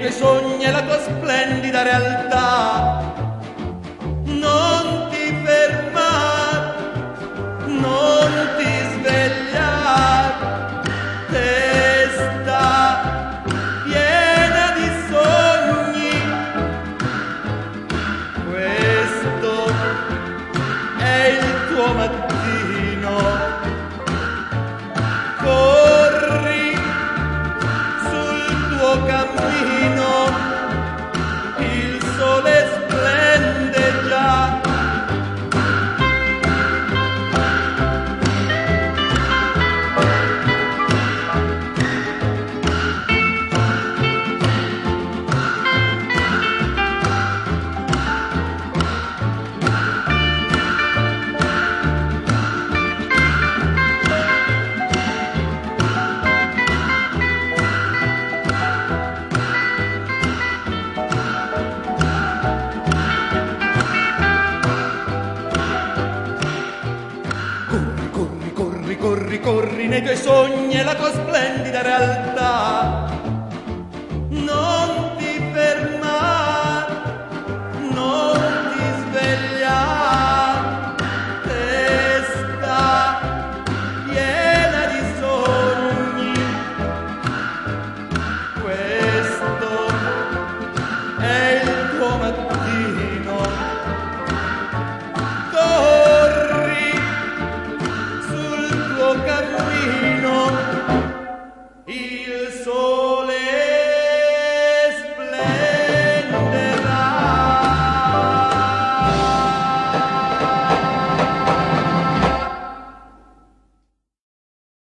tuoi sogni è la tua splendida realtà. Non ti fermar, non ti svegliar, testa piena di sogni. Questo è il tuo mattino. Corri sul tuo cammino, il sole splende già. Corri, corri nei tuoi sogni è la tua splendida realtà. Non ti fermar, non ti svegliar, testa piena di sogni. Questo è il tuo mattino. Cammino, il sole